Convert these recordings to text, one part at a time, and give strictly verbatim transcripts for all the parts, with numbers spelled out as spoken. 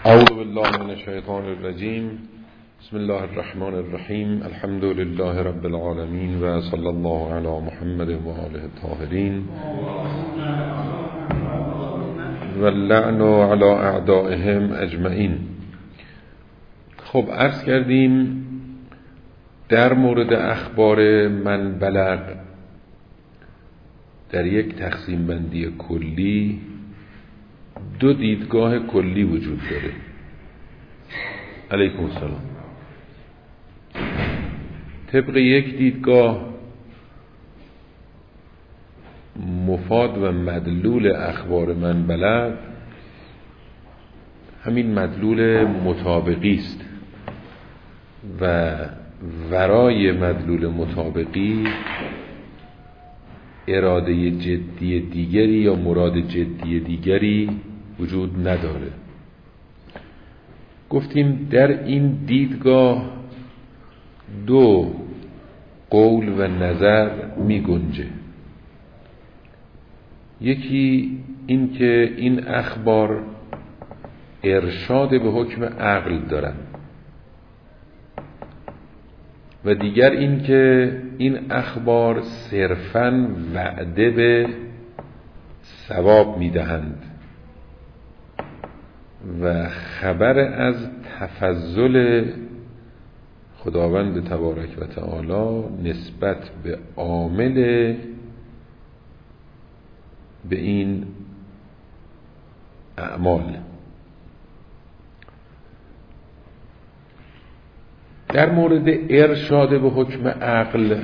اعوذ بالله من الشیطان الرجیم. بسم الله الرحمن الرحیم. الحمد لله رب العالمین و صلی الله علی محمد و آله الطاهرین و اللعن علی اعدائهم اجمعین. خب عرض کردیم در مورد اخبار من بلغ در یک تقسیم بندی کلی دو دیدگاه کلی وجود داره. علیکم السلام. طبق یک دیدگاه مفاد و مدلول اخبار من بلغ همین مدلول مطابقی است و ورای مدلول مطابقی اراده جدی دیگری یا مراد جدی دیگری وجود نداره. گفتیم در این دیدگاه دو قول و نظر می گنجه. یکی این که این اخبار ارشاد به حکم عقل دارن و دیگر این که این اخبار صرفاً وعده به ثواب میدهند و خبر از تفضل خداوند تبارک و تعالی نسبت به عامل به این اعمال. در مورد ارشاد به حکم عقل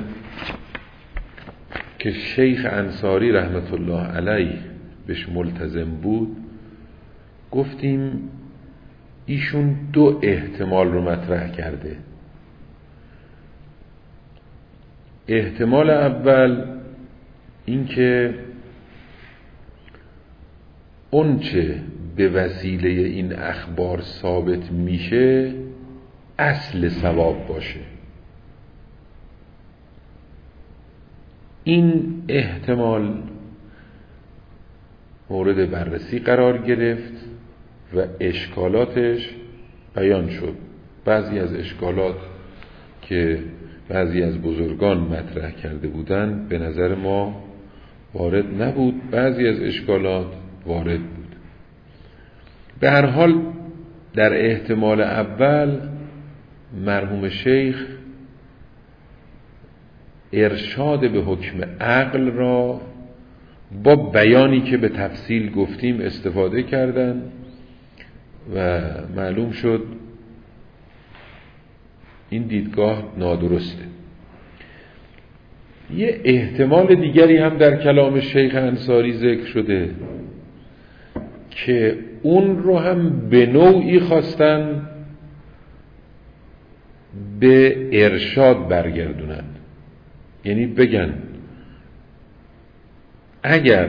که شیخ انصاری رحمت الله علیه بهش ملتزم بود، گفتیم ایشون دو احتمال رو مطرح کرده. احتمال اول این که اونچه به وسیله این اخبار ثابت میشه اصل ثواب باشه. این احتمال مورد بررسی قرار گرفت و اشکالاتش بیان شد. بعضی از اشکالات که بعضی از بزرگان مطرح کرده بودند به نظر ما وارد نبود، بعضی از اشکالات وارد بود. به هر حال در احتمال اول مرحوم شیخ ارشاد به حکم عقل را با بیانی که به تفصیل گفتیم استفاده کردن و معلوم شد این دیدگاه نادرسته. یه احتمال دیگری هم در کلام شیخ انصاری ذکر شده که اون رو هم به نوعی خواستن به ارشاد برگردونن، یعنی بگن اگر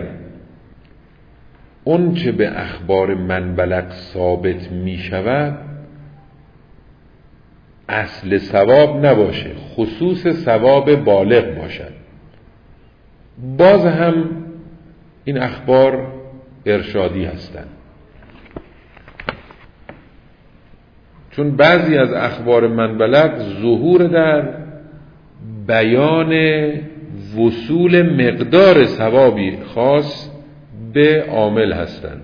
اون چه به اخبار من بلغ ثابت می شود اصل ثواب نباشه، خصوص ثواب بالغ باشد، باز هم این اخبار ارشادی هستند. چون بعضی از اخبار من بلغ ظهور در بیان وصول مقدار ثوابی خاص به عامل هستند.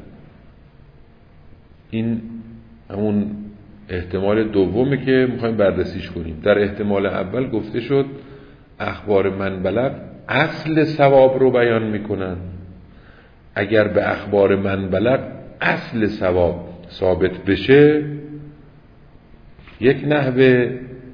این همون احتمال دومه که میخوایم بررسیش کنیم. در احتمال اول گفته شد اخبار من بلغ اصل ثواب رو بیان میکنن. اگر به اخبار من بلغ اصل ثواب ثابت بشه یک نحوه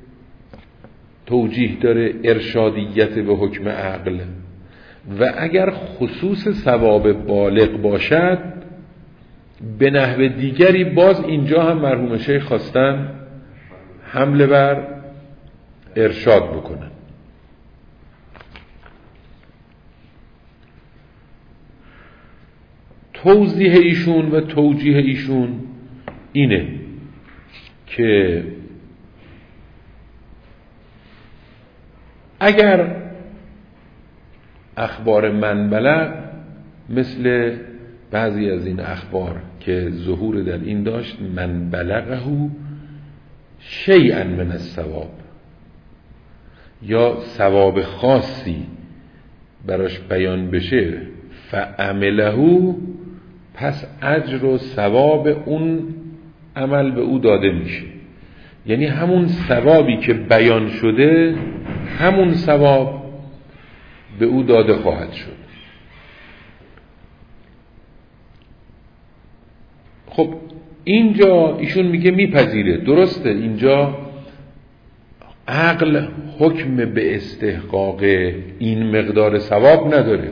توجیه داره ارشادیت به حکم عقل، و اگر خصوص ثواب بالغ باشد به نحو دیگری باز اینجا هم مرحوم شیخ خواستن حمله بر ارشاد بکنن. توضیح ایشون و توجیه ایشون اینه که اگر اخبار من بلغ مثل بعضی از این اخبار که ظهور در این داشت من بلغه شیئا من الثواب، یا ثواب خاصی براش بیان بشه فعمله، پس اجر و ثواب اون عمل به او داده میشه. یعنی همون ثوابی که بیان شده همون ثواب به او داده خواهد شد. خب اینجا ایشون میگه میپذیره، درسته اینجا عقل حکم به استحقاق این مقدار ثواب نداره.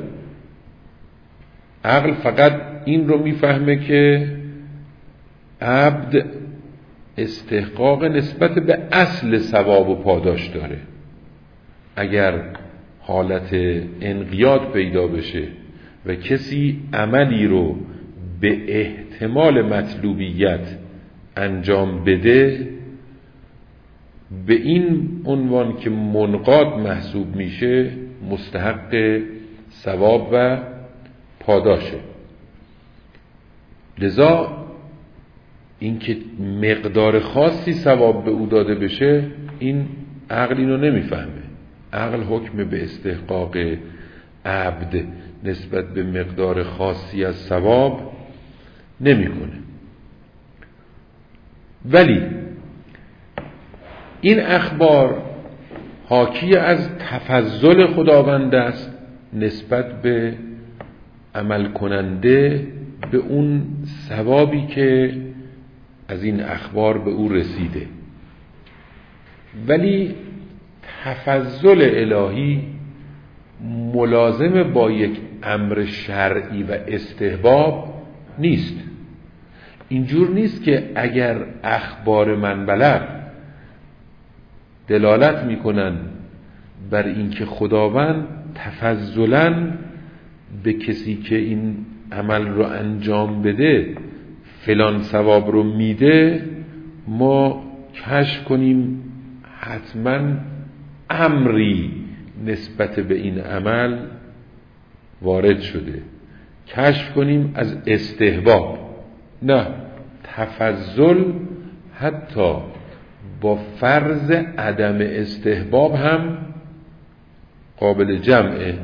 عقل فقط این رو میفهمه که عبد استحقاق نسبت به اصل ثواب و پاداش داره. اگر حالت انقیاد پیدا بشه و کسی عملی رو به احتمال مطلوبیت انجام بده، به این عنوان که منقاد محسوب میشه مستحق ثواب و پاداشه. لذا اینکه مقدار خاصی ثواب به او داده بشه، این عقل اینو نمیفهمه. عقل حکم به استحقاق عبد نسبت به مقدار خاصی از ثواب نمیکنه. ولی این اخبار حاکی از تفضل خداوند است نسبت به عمل کننده به اون ثوابی که از این اخبار به او رسیده. ولی تفضل الهی ملازم با یک امر شرعی و استحباب نیست. اینجور نیست که اگر اخبار من بلغ دلالت میکنن بر اینکه خداوند تفضلاً به کسی که این عمل رو انجام بده فلان ثواب رو میده، ما کشف کنیم حتما امری نسبت به این عمل وارد شده، کشف کنیم از استحباب. نه، تفضل حتی با فرض عدم استحباب هم قابل جمعه.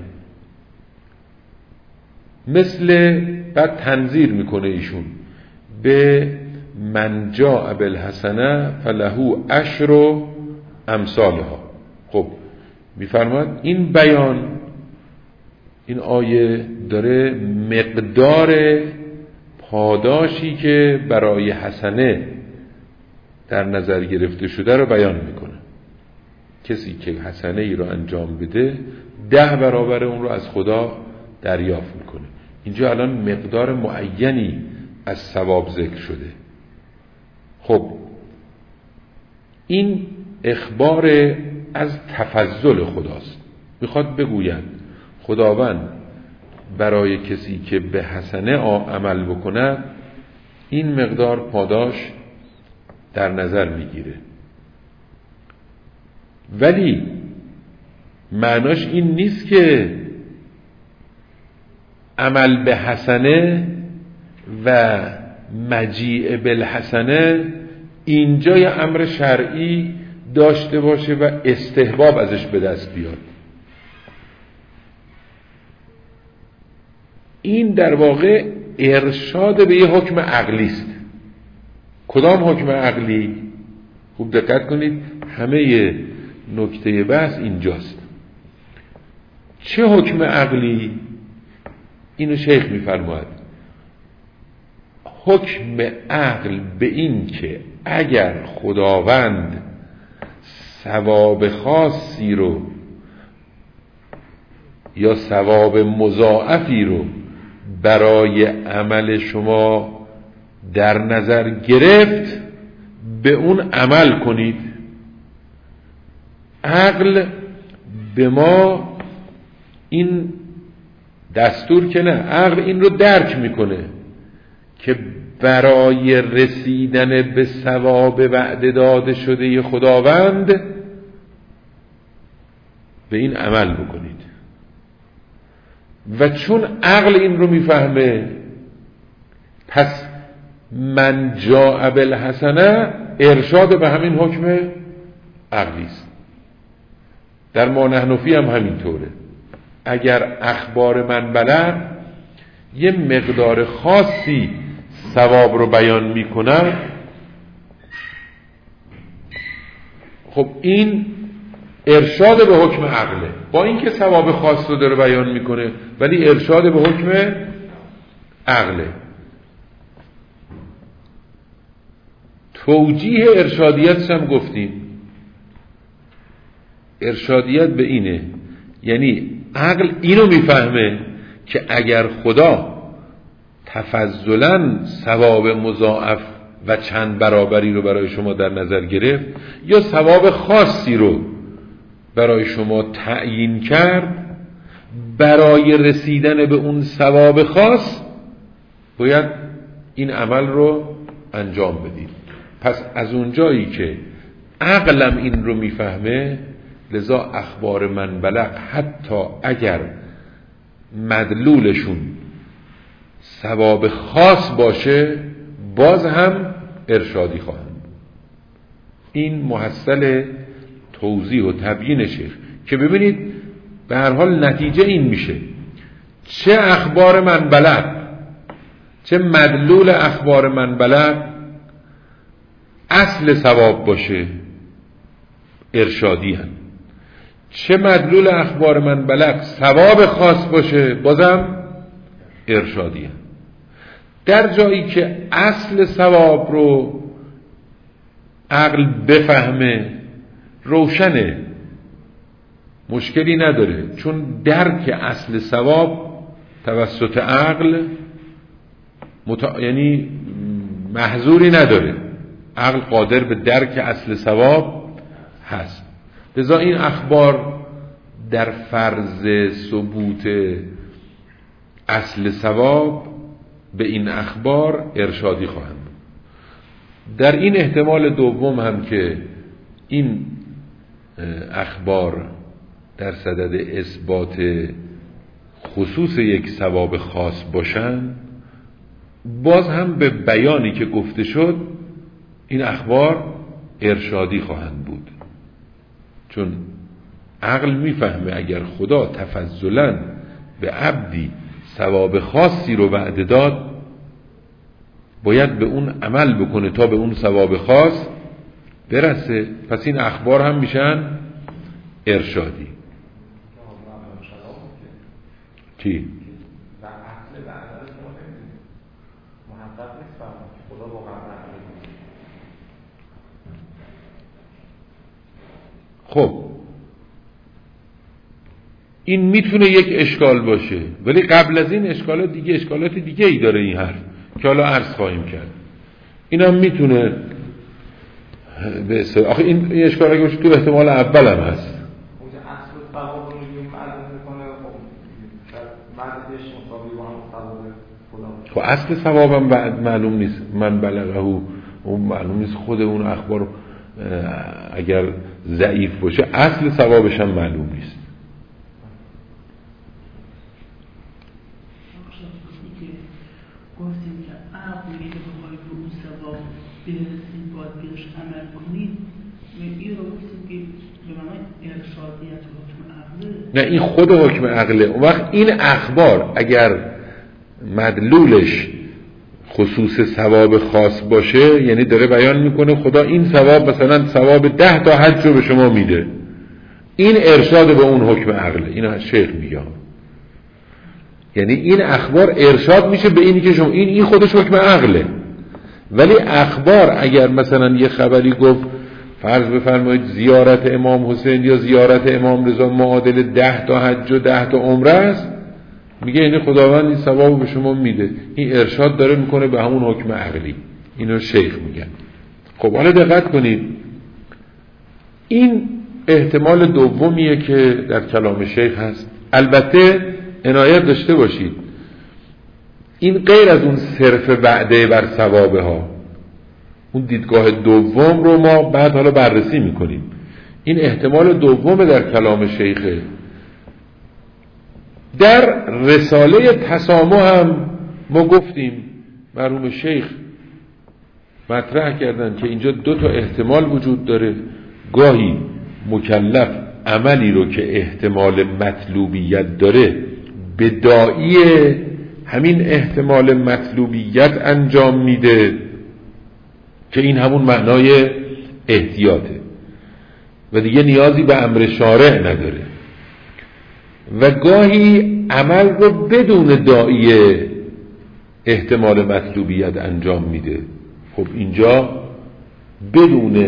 مثل بعد تنظیر میکنه ایشون به من جاء بالحسنه فله عشر امثالها. خب میفرماد این بیان، این آیه داره مقدار پاداشی که برای حسنه در نظر گرفته شده رو بیان میکنه. کسی که حسنه ای رو انجام بده ده برابر اون رو از خدا دریافت میکنه. اینجا الان مقدار معینی از ثواب ذکر شده. خب این اخبار از تفضل خداست. میخواد بگوید خداوند برای کسی که به حسنه عمل بکنه این مقدار پاداش در نظر میگیره. ولی معناش این نیست که عمل به حسنه و مجیع بالحسنه اینجا یه امر شرعی داشته باشه و استحباب ازش به دست بیاد. این در واقع ارشاد به یه حکم عقلی است. کدام حکم عقلی؟ خوب دقت کنید، همه نکته بحث اینجاست. چه حکم عقلی؟ اینو شیخ میفرماید حکم عقل به این که اگر خداوند ثواب خاصی رو یا ثواب مضاعفی رو برای عمل شما در نظر گرفت به اون عمل کنید. عقل به ما این دستور که نه، عقل این رو درک میکنه که برای رسیدن به ثواب وعده داده شده خداوند به این عمل بکنید. و چون عقل این رو میفهمه پس من جاء بالحسنه ارشاد به همین حکم عقلی است. در ما نحن فی هم همینطوره. اگر اخبار من بلغ یه مقدار خاصی ثواب رو بیان میکنن، خب این ارشاد به حکم عقله، با اینکه ثواب خاص رو داره بیان میکنه ولی ارشاد به حکم عقله. توجیه ارشادیتش هم گفتیم. ارشادیت به اینه، یعنی عقل اینو میفهمه که اگر خدا تفضلاً ثواب مضاعف و چند برابری رو برای شما در نظر گرفت یا ثواب خاصی رو برای شما تعیین کرد، برای رسیدن به اون ثواب خاص باید این عمل رو انجام بدید. پس از اونجایی که عقلم این رو میفهمه، لذا اخبار من بلغ حتی اگر مدلولشون ثواب خاص باشه باز هم ارشادی خواهند. این محصل توضیح و تبیین شیخ که ببینید به هر حال نتیجه این میشه، چه اخبار من بلغ، چه مدلول اخبار من بلغ اصل ثواب باشه ارشادی هم، چه مدلول اخبار من بلغ ثواب خاص باشه بازم ارشادی هم. در جایی که اصل ثواب رو عقل بفهمه روشنه، مشکلی نداره، چون درک اصل ثواب توسط عقل مت... یعنی محظوری نداره، عقل قادر به درک اصل ثواب هست. لذا این اخبار در فرض ثبوت اصل ثواب به این اخبار ارشادی خواهند. در این احتمال دوم هم که این اخبار در صدد اثبات خصوص یک ثواب خاص باشند، باز هم به بیانی که گفته شد این اخبار ارشادی خواهند بود، چون عقل میفهمه اگر خدا تفضلاً به عبدی ثواب خاصی رو وعده داد باید به اون عمل بکنه تا به اون ثواب خاص برسه. پس این اخبار هم میشن ارشادی. چی؟ خب این میتونه یک اشکال باشه، ولی قبل از این اشکالات دیگه اشکالات دیگه ای داره این حرف که حالا عرض خواهیم کرد. این هم میتونه به اصطلاح، آخه این اشکالا که تو احتمال اول هم هست. خب اصل ثوابم بعد معلوم نیست، من بلغه اون معلوم نیست، خود اون اخبار اگر ضعیف باشه اصل ثوابش هم معلوم نیست. گفتیم که عقل میگه بخواهید به اون ثواب برسید باید بهش عمل کنید و این رو گفتیم که به معنی ارشادیت حکم عقله. نه این خود حکم عقله. اون وقت این اخبار اگر مدلولش خصوص ثواب خاص باشه، یعنی داره بیان میکنه خدا این ثواب مثلا ثواب ده تا حج رو به شما میده، این ارشاد به اون حکم عقله. اینو شیخ میگه، یعنی این اخبار ارشاد میشه به اینی که شما این این خودش حکم عقله. ولی اخبار اگر مثلا یه خبری گفت فرض بفرمایید زیارت امام حسین یا زیارت امام رضا معادل ده تا حج و ده تا عمره است، میگه یعنی خداوند این ثواب به شما میده، این ارشاد داره میکنه به همون حکم عقلی. اینو شیخ میگن. خب حالا دقت کنید، این احتمال دومیه که در کلام شیخ هست. البته عنایت داشته باشید این غیر از اون صرف وعده بر ثوابه ها، اون دیدگاه دوم رو ما بعد حالا بررسی میکنیم. این احتمال دوم در کلام شیخه. در رساله تسامح هم ما گفتیم مرحوم شیخ مطرح کردن که اینجا دو تا احتمال وجود داره، گاهی مکلف عملی رو که احتمال مطلوبیت داره به داعی همین احتمال مطلوبیت انجام میده که این همون معنای احتیاطه و دیگه نیازی به امر شارع نداره، و گاهی عمل رو بدون داعی احتمال مطلوبیت انجام میده. خب اینجا بدون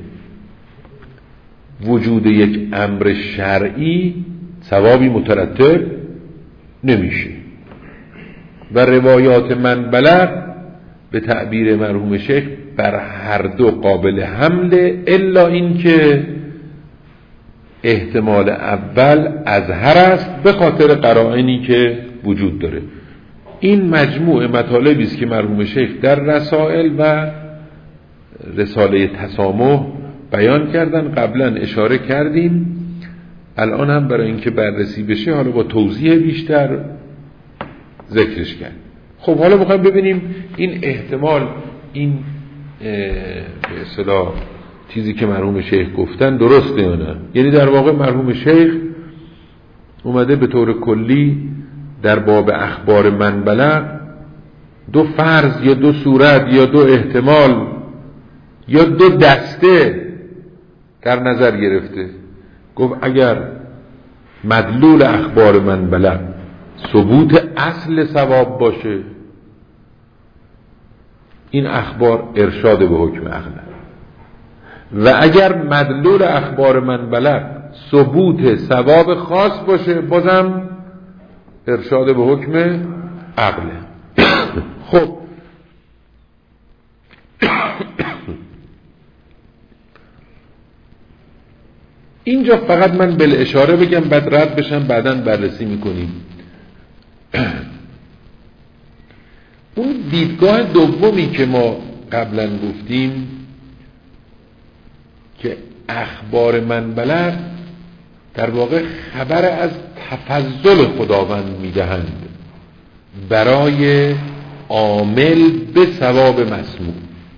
وجود یک امر شرعی ثوابی مترتب نمیشه و روایات من بلغ به تعبیر مرحوم شیخ بر هر دو قابل حمله، الا این که احتمال اول اظهر است به خاطر قرائنی که وجود داره. این مجموع مطالبی است که مرحوم شیخ در رسائل و رساله تسامح بیان کردن. قبلا اشاره کردیم، الان هم برای اینکه بررسی بشه حالا با توضیح بیشتر ذکرش کرد. خب حالا میخوایم ببینیم این احتمال، این به اصطلاح چیزی که مرحوم شیخ گفتن درسته یا نه. یعنی در واقع مرحوم شیخ اومده به طور کلی در باب اخبار من بلغ دو فرض یا دو صورت یا دو احتمال یا دو دسته در نظر گرفته. گفت اگر مدلول اخبار من بلغ ثبوت اصل ثواب باشه، این اخبار ارشاد به حکم عقل، و اگر مدلول اخبار من بلغ ثبوت ثواب خاص باشه بازم ارشاد به حکم عقل. خب اینجا فقط من بل اشاره بگم بعد رد بشم، بعداً بررسی میکنیم. اون دیدگاه دومی که ما قبلا گفتیم که اخبار من بلغ در واقع خبر از تفضل خداوند میدهند برای عامل به ثواب مسموع.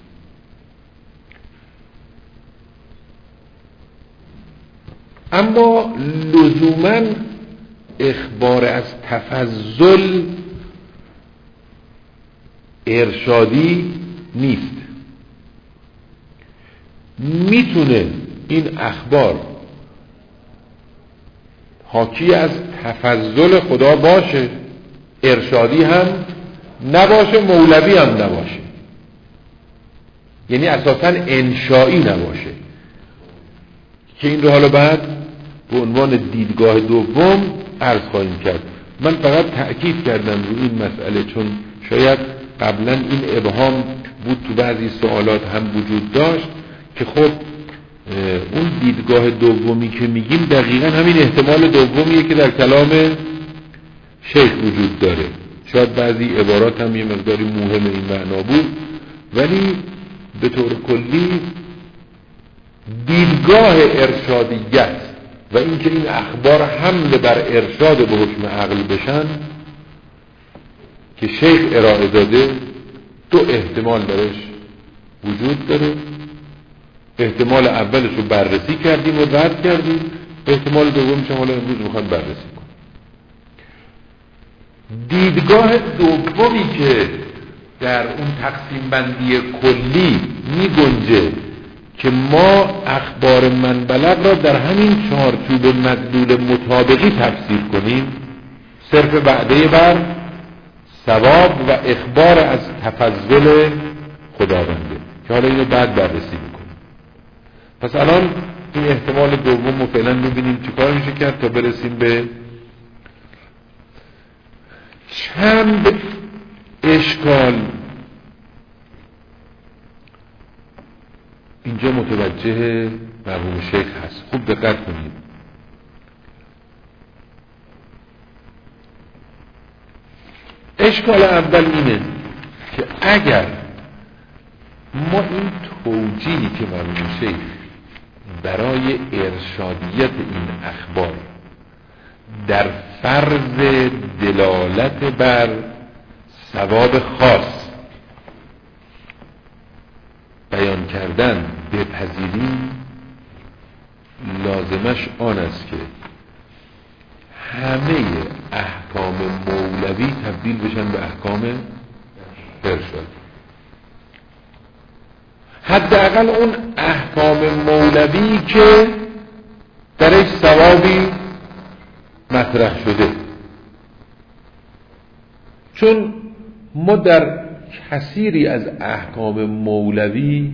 اما لزوماً اخبار از تفضل ارشادی نیست. میتونه این اخبار حاکی از تفضل خدا باشه، ارشادی هم نباشه، مولوی هم نباشه، یعنی اساساً انشایی نباشه، که این رو حالا بعد به عنوان دیدگاه دوم عرض خواهیم کرد. من فقط تأکید کردم روی این مسئله چون شاید قبلا این ابهام بود، تو بعضی سوالات هم وجود داشت که خب اون دیدگاه دومی که میگیم دقیقا همین احتمال دومیه که در کلام شیخ وجود داره. شاید بعضی عبارات هم یه مقداری مهم این معنا بود، ولی به طور کلی دیدگاه ارشادیت و اینکه این اخبار حمل بر ارشاد به حکم عقل بشن که شیخ ارائه داده، دو احتمال درش وجود داره. احتمال اولش رو بررسی کردیم و رد کردیم، احتمال دومش هم حالا امروز میخوایم بررسی کنیم. دیدگاه دومی که در اون تقسیم بندی کلی می گنجه که ما اخبار من بلغ را در همین چارچوب مدلول مطابقی تفسیر کنیم، صرف وعده بر ثواب و اخبار از تفضل خداونده، که حالا اینو بعد بررسی میکنیم. پس الان این احتمال دوم رو فعلا ببینیم چیکار میشه کرد تا برسیم به چند اشکال اینجا متوجه مرحوم شیخ هست. خوب دقت کنید. اشکال اول اینه که اگر ما این توجیهی که مرحوم شیخ برای ارشادیت این اخبار در فرض دلالت بر ثواب خاص بیان کردن بپذیریم لازمش آن است که همه احکام مولوی تبدیل بشن به احکام ارشادی. حداقل اون احکام مولوی که درش ثوابی مطرح شده، چون ما در کثیری از احکام مولوی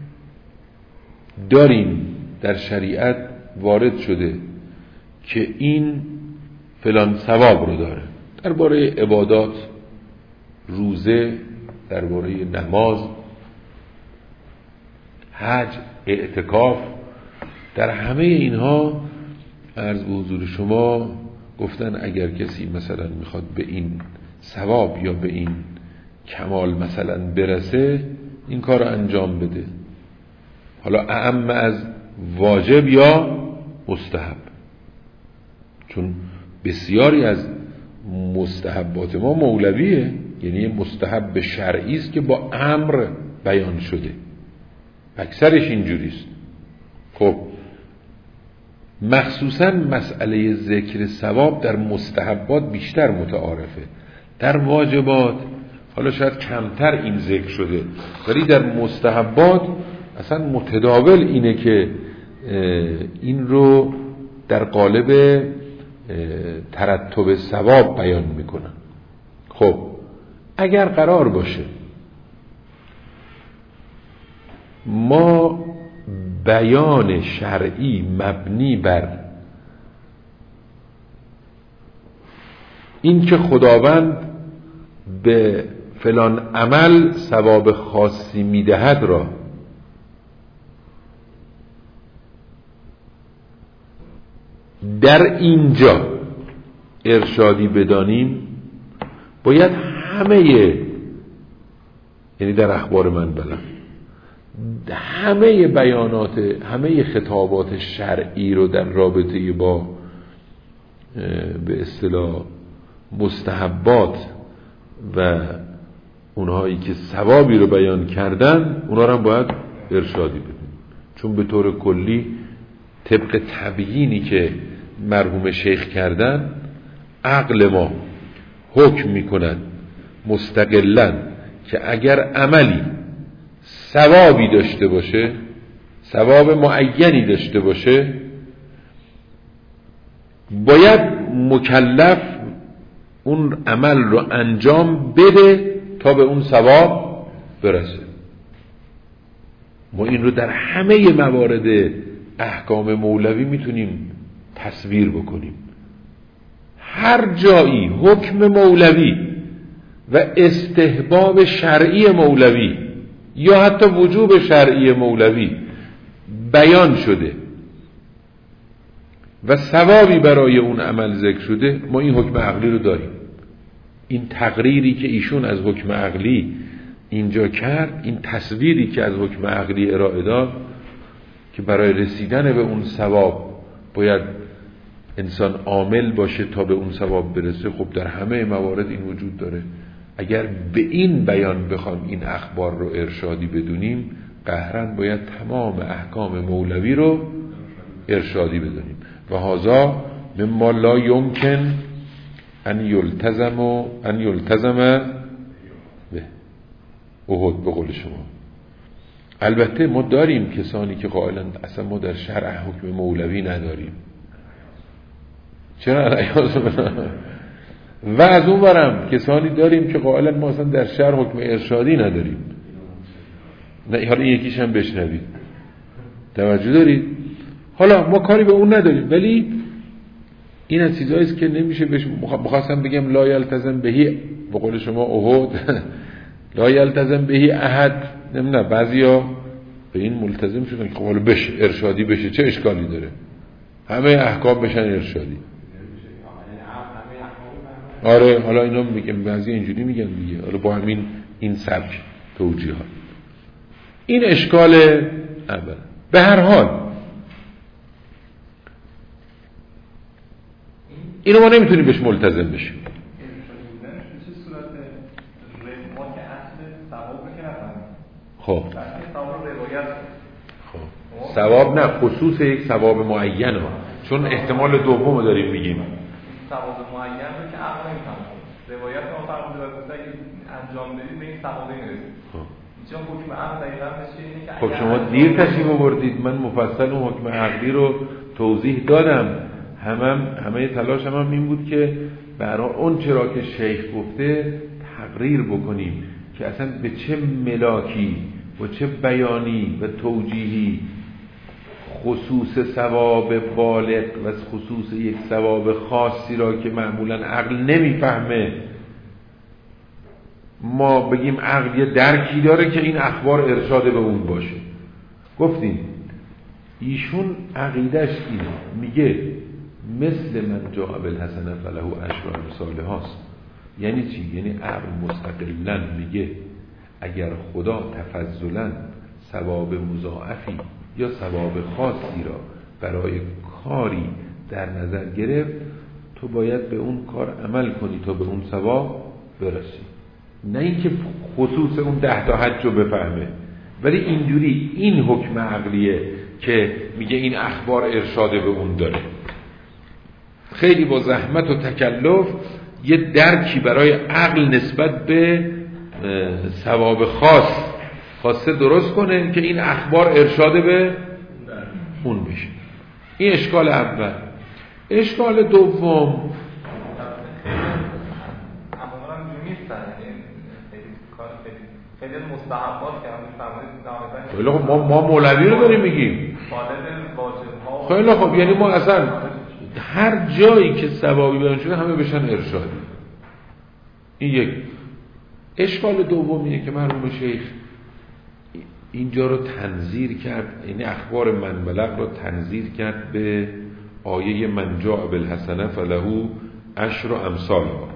داریم در شریعت وارد شده که این فلان ثواب رو داره، درباره عبادات، روزه، درباره نماز، حج، اعتکاف، در همه اینها عرض به حضور شما گفتن اگر کسی مثلا میخواد به این ثواب یا به این کمال مثلا برسه این کار رو انجام بده، حالا اعم از واجب یا مستحب، چون بسیاری از مستحبات ما مولویه، یعنی مستحب شرعی است که با امر بیان شده، اکثرش اینجوریست. خب مخصوصا مسئله ذکر ثواب در مستحبات بیشتر متعارفه، در واجبات حالا شاید کمتر این ذکر شده، ولی در مستحبات اصلا متداول اینه که این رو در قالب ترتب ثواب بیان میکنن. خب اگر قرار باشه ما بیان شرعی مبنی بر این که خداوند به فلان عمل ثواب خاصی میدهد را در اینجا ارشادی بدانیم، باید همه، یعنی در اخبار من بلند همه بیانات، همه خطابات شرعی رو در رابطه با به اصطلاح مستحبات و اونهایی که ثوابی رو بیان کردن اونها رو هم باید ارشادی بدیم، چون به طور کلی طبق تبیینی که مرحوم شیخ کردن عقل ما حکم میکنن مستقلاً که اگر عملی ثوابی داشته باشه، ثواب معینی داشته باشه، باید مکلف اون عمل رو انجام بده تا به اون ثواب برسه. ما این رو در همه موارد احکام مولوی میتونیم تصویر بکنیم. هر جایی حکم مولوی و استحباب شرعی مولوی یا حتی وجوب شرعی مولوی بیان شده و ثوابی برای اون عمل ذکر شده، ما این حکم عقلی رو داریم. این تقریری که ایشون از حکم عقلی اینجا کرد، این تصویری که از حکم عقلی ارائه داد که برای رسیدن به اون ثواب باید انسان عامل باشه تا به اون ثواب برسه، خب در همه موارد این وجود داره. اگر به این بیان بخوام این اخبار رو ارشادی بدونیم، قهرن باید تمام احکام مولوی رو ارشادی بدونیم. و هذا مما لا یمکن ان یلتزم و ان یلتزم به احد، به قول شما. البته ما داریم کسانی که قائلن اصلا ما در شرع حکم مولوی نداریم. چرا؟ و از اون برم کسانی داریم که قائلن ما اصلا در شرع حکم ارشادی نداریم. نه، حالا یکیش هم بشنوید، توجه دارید؟ حالا ما کاری به اون نداریم، ولی این از چیزایی است که نمیشه بهش مخواستم بگم لا یلتزم بهی، به قول شما احد، لا یلتزم بهی احد. نه، بعضیا به این ملتزم شدن که خب حالا بشه ارشادی بشه، چه اشکالی داره؟ همه احکام بشن ارشادی. آره، حالا اینا میگم بعضی اینجوری میگن دیگه، حالا با همین این سبک توجیهات. این اشکال اول. به هر حال اینو ما نمیتونیم بهش ملتزم بشیم. خب روایت. خب ثواب نه، خصوص یک ثواب معینه، چون احتمال دومو داریم میگیم. ثواب معین رو که عقل نمی‌فهمه. روایت ما فرموده بود که انجام بدید به این ثوابه میرسید. خب چون حکم عقل دقیقاً میشه که خب شما دیر تشریح آوردید، من مفصل اون حکم عقلی رو توضیح دادم. همم همه تلاشم هم این بود که برای اون چرا که شیخ گفته تقریر بکنیم که اصلا به چه ملاکی و چه بیانی و توجیهی خصوص ثواب بالغ و خصوص یک ثواب خاصی را که معمولا عقل نمیفهمه ما بگیم عقل یه درکی داره که این اخبار ارشاد به اون باشه. گفتیم ایشون عقیدش اینه، میگه مثل من جاء بالحسنه فله عشر امثالهاست. یعنی چی؟ یعنی عقل مستقلاً میگه اگر خدا تفضلاً ثواب مضاعفی یا ثواب خاصی را برای کاری در نظر گرفت، تو باید به اون کار عمل کنی تا به اون ثواب برسی، نه اینکه خصوص اون ده تا حج رو بفهمه. ولی اینجوری این حکم عقلیه که میگه این اخبار ارشاد به اون داره. خیلی با زحمت و تکلف یه درکی برای عقل نسبت به ثواب خاص خواسته درست کنه که این اخبار ارشاد به اون بشه. این اشکال اول. اشکال دوم خیلی مستحبات که هم میفرمایید. خیلی خب ما ما مولوی رو داریم میگیم. خیلی خب یعنی ما اصلا هر جایی که ثوابی بیان شده همه بشن ارشادی. این یک. اشکال دوم اینه که مرحوم شیخ اینجا رو تنظیر کرد، یعنی اخبار من بلغ رو تنظیر کرد به آیه من جاء بالحسنه فله عشر امثالها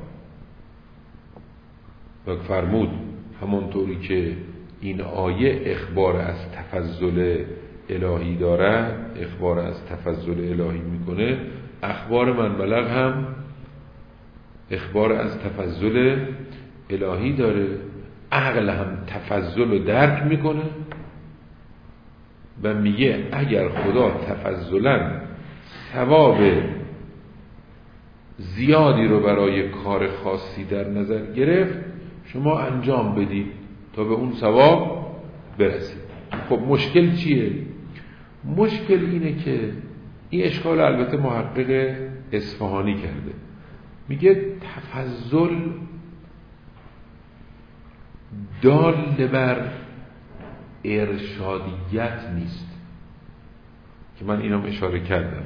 و فرمود همونطوری که این آیه اخبار از تفضل الهی داره، اخبار از تفضل الهی میکنه، اخبار من بلغ هم اخبار از تفضل الهی داره. عقل هم تفضل رو درک میکنه و میگه اگر خدا تفضلا ثواب زیادی رو برای کار خاصی در نظر گرفت، شما انجام بدید تا به اون ثواب برسید. خب مشکل چیه؟ مشکل اینه که این اشکال البته محقق اصفهانی کرده، میگه تفضل دال بر ارشادیت نیست، که من اینم اشاره کردم.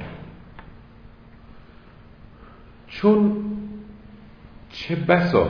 چون چه بسا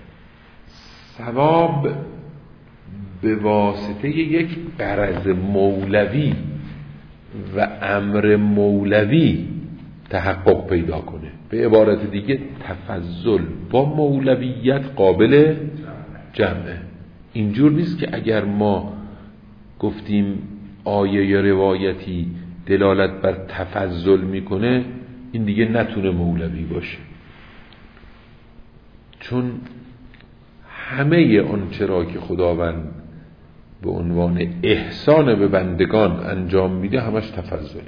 ثواب به واسطه یک غرض مولوی و امر مولوی تحقق پیدا کنه. به عبارت دیگه تفضل با مولویت قابل جمعه. اینجور نیست که اگر ما گفتیم آیه یا روایتی دلالت بر تفضل میکنه این دیگه نتونه مولوی باشه، چون همه آن چرا که خداوند به عنوان احسان به بندگان انجام میده همش تفضل.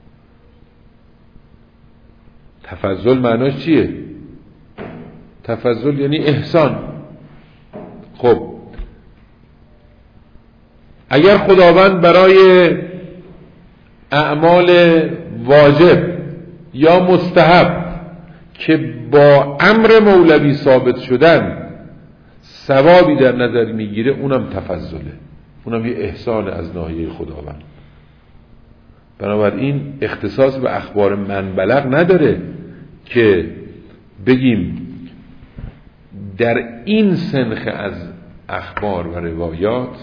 تفضل معناش چیه؟ تفضل یعنی احسان. خب اگر خداوند برای اعمال واجب یا مستحب که با امر مولوی ثابت شدن ثوابی در نظر میگیره، اونم تفضله، اونم یه احسان از ناحیه خداوند. بنابراین اختصاص به اخبار من بلغ نداره که بگیم در این سنخ از اخبار و روایات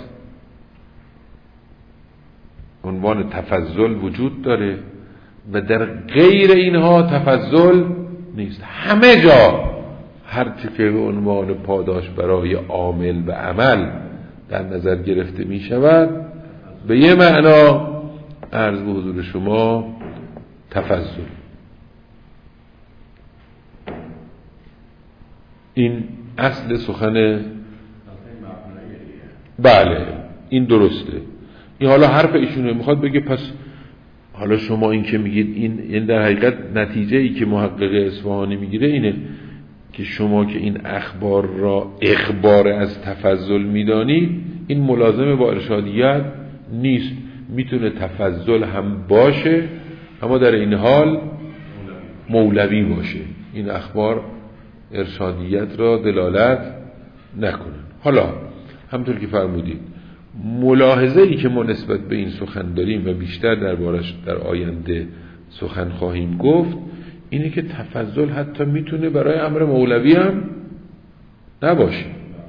عنوان تفضل وجود داره و در غیر اینها تفضل نیست. همه جا هر چی که به عنوان پاداش برای عامل و عمل در نظر گرفته می شود به یه معنا عرض به حضور شما تفضل. این اصل سخن، بله این درسته. این حالا حرف ایشونه، میخواد بگه پس حالا شما این که میگید این، این در حقیقت نتیجه ای که محقق اصفهانی میگیره اینه که شما که این اخبار را اخبار از تفضل میدانید، این ملازم با ارشادیت نیست. میتونه تفضل هم باشه اما در این حال مولوی باشه. این اخبار ارشادیت را دلالت نکنن. حالا همطور که فرمودید ملاحظه ای که ما نسبت به این سخن داریم و بیشتر دربارش در آینده سخن خواهیم گفت اینه که تفضل حتی میتونه برای امر مولوی هم نباشه.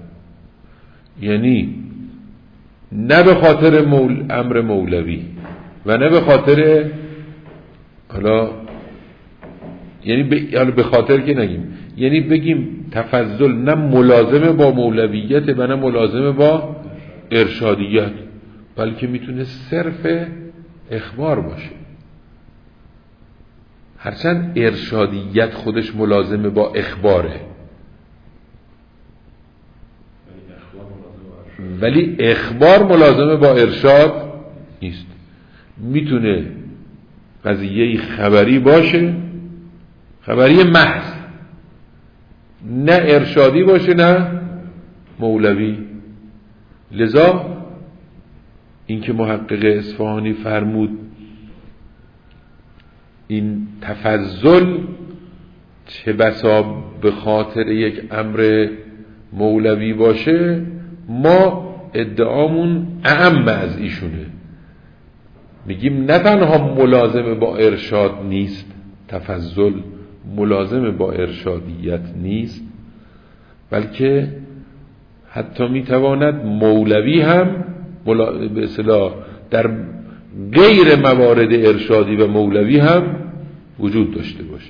یعنی نه به خاطر مول... امر مولوی و نه به خاطر حالا یعنی به... حالا به خاطر که نگیم، یعنی بگیم تفضل نه ملازم با مولویت و نه ملازم با ارشادیت، بلکه میتونه صرف اخبار باشه. هرچند ارشادیت خودش ملازم با اخباره، ولی اخبار ملازم با ارشاد نیست. میتونه قضیه خبری باشه، خبری محض، نه ارشادی باشه نه مولوی. لذا اینکه محقق اصفهانی فرمود این تفضل چه بسا به خاطر یک امر مولوی باشه، ما ادعامون اعم از ایشونه. میگیم نه تنها ملازم با ارشاد نیست، تفضل ملازم با ارشادیت نیست، بلکه حتی میتواند مولوی هم ملا... به اصطلاح در غیر موارد ارشادی و مولوی هم وجود داشته باشه.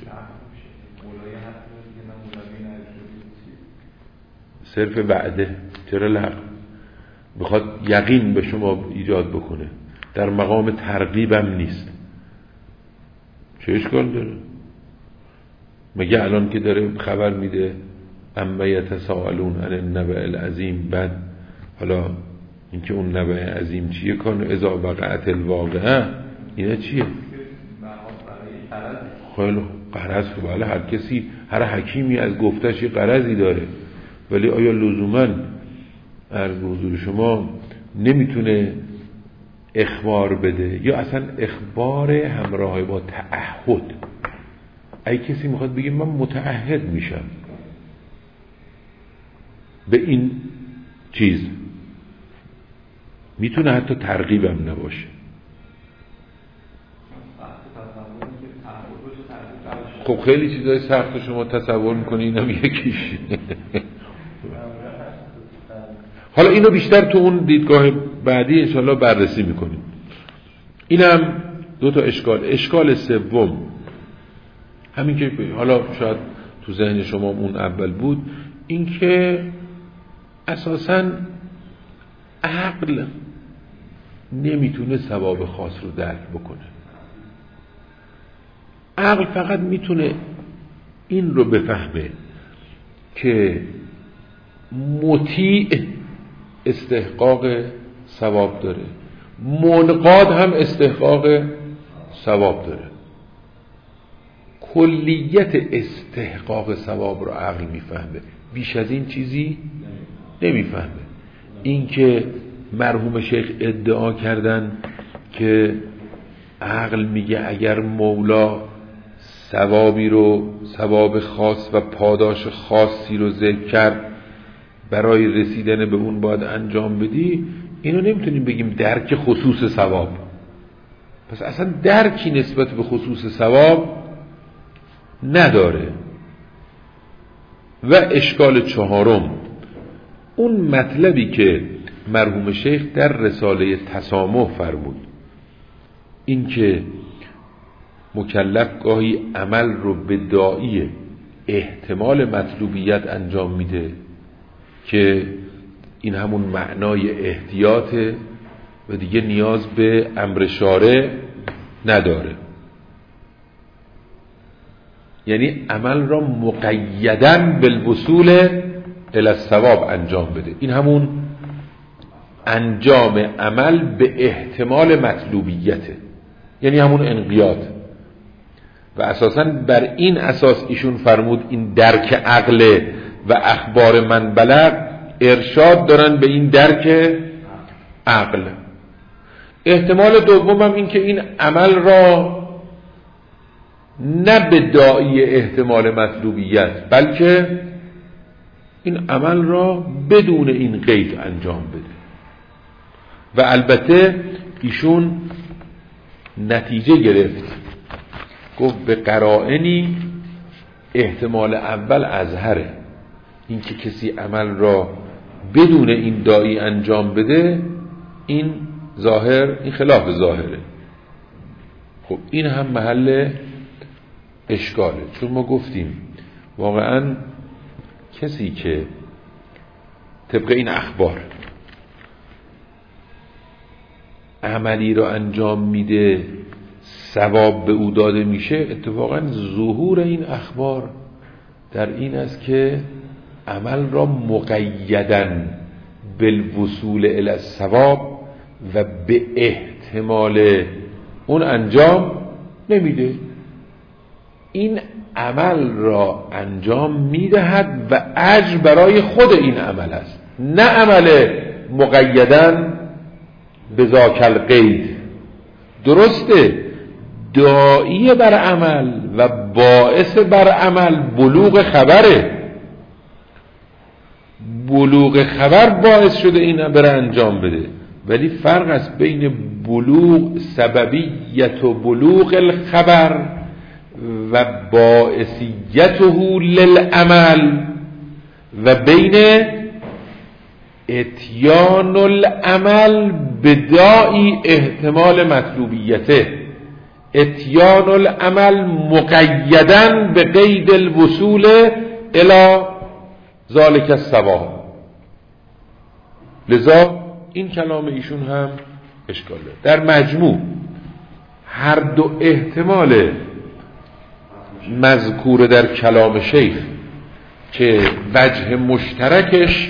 صرف وعده، چرا لغو؟ بخواد یقین به شما ایجاد بکنه، در مقام ترغیبم نیست. چه اشکال داره؟ مگه الان که داره خبر میده اما یتساءلون عن النبأ العظیم، بعد حالا اینکه اون نبأ عظیم چیه، کن اذا وقعت الواقعه، اینا چیه؟ خیلی غرض که بله هر کسی، هر حکیمی از گفتش یه غرضی داره، ولی آیا لزوما عرض به حضور شما نمیتونه اخبار بده یا اصلا اخبار همراه با تعهد؟ ای کسی میخواد بگه من متعهد میشم به این چیز، میتونه حتی ترغیبم نباشه. خب خیلی چیزای سخت شما تصور میکنی، اینم یکیش. حالا اینو بیشتر تو اون دیدگاه بعدی انشاءالله بررسی میکنیم. اینم دو تا اشکال. اشکال سوم همین که حالا شاید تو ذهن شما اون اول بود، این که اساساً عقل نمیتونه ثواب خاص رو درک بکنه. عقل فقط میتونه این رو بفهمه که مطیع استحقاق ثواب داره، منقاد هم استحقاق ثواب داره. کلیت استحقاق ثواب رو عقل میفهمه، بیش از این چیزی نمیفهمه. این که مرحوم شیخ ادعا کردن که عقل میگه اگر مولا ثوابی رو، ثواب خاص و پاداش خاصی رو ذکر کرد، برای رسیدن به اون باید انجام بدی، اینو نمیتونیم بگیم درک خصوص ثواب. پس اصلا درکی نسبت به خصوص ثواب نداره. و اشکال چهارم، اون مطلبی که مرحوم شیخ در رساله تسامح فرمود، این که مکلف گاهی عمل رو به داعی احتمال مطلوبیت انجام میده که این همون معنای احتیاطه و دیگه نیاز به امر شارع نداره. یعنی عمل را مقیداً بالوصول الی الثواب انجام بده. این همون انجام عمل به احتمال مطلوبیته، یعنی همون انقیاد. و اساساً بر این اساس ایشون فرمود این درک عقل و اخبار من بلغ ارشاد دارن به این درک عقل. احتمال دوم هم این که این عمل را نه به داعی احتمال مطلوبیت، بلکه این عمل را بدون این قید انجام بده. و البته ایشون نتیجه گرفت، گفت به قرائنی احتمال اول اظهره، این که کسی عمل را بدون این داعی انجام بده این ظاهر، این خلاف ظاهره. خب این هم محل اشکاله، چون ما گفتیم واقعا کسی که طبق این اخبار عملی را انجام میده ثواب به او داده میشه، اتفاقا ظهور این اخبار در این است که عمل را مقیداً بالوصول الی الثواب و به احتمال اون انجام نمیده. این عمل را انجام میدهد و اجر برای خود این عمل است، نه عمل مقیداً بذاک القید. درسته داعی بر عمل و باعث بر عمل بلوغ خبره، بلوغ خبر باعث شده این بر انجام بده، ولی فرق است بین بلوغ سببیت و بلوغ الخبر و باعثیته للعمل و بین اتیان العمل بداعی احتمال مطلوبیته، اتیان العمل مقیداً به قید الوصول الی ذالک الثواب. لذا این کلام ایشون هم اشکال داره. در مجموع هر دو احتمال مذکور در کلام شیخ که وجه مشترکش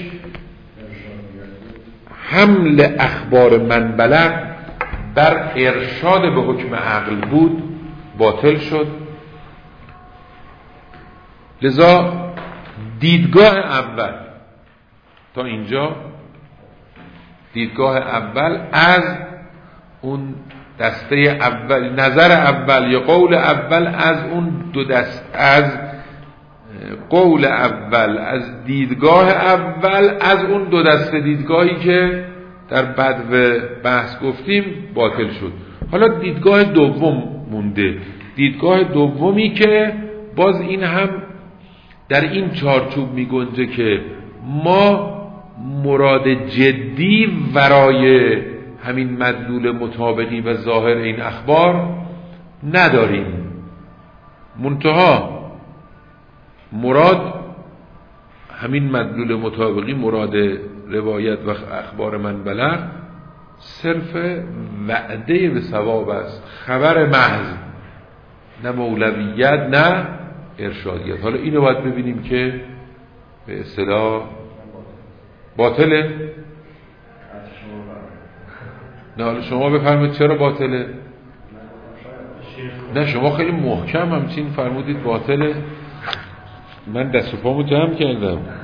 حمل اخبار من بلغ بر ارشاد به حکم عقل بود باطل شد. لذا دیدگاه اول تا اینجا، دیدگاه اول از اون دسته اول، نظر اول یا قول اول از اون دو دست، از قول اول، از دیدگاه اول، از اون دو دسته دیدگاهی که در بدو بحث گفتیم باطل شد. حالا دیدگاه دوم مونده، دیدگاه دومی که باز این هم در این چارچوب می گنجه که ما مراد جدی ورای همین مدلول مطابقی و ظاهر این اخبار نداریم، منتها مراد همین مدلول مطابقی، مراد روایت و اخبار من بلغ صرف وعده به ثواب است، خبر محض، نه مولویت نه ارشادیت. حالا اینو باید ببینیم که به اصطلاح باطله. نه حالا شما بفرمایید چرا باطله؟ نه شما خیلی محکم همچین فرمودید باطله، من دست و پامو جمع کردم.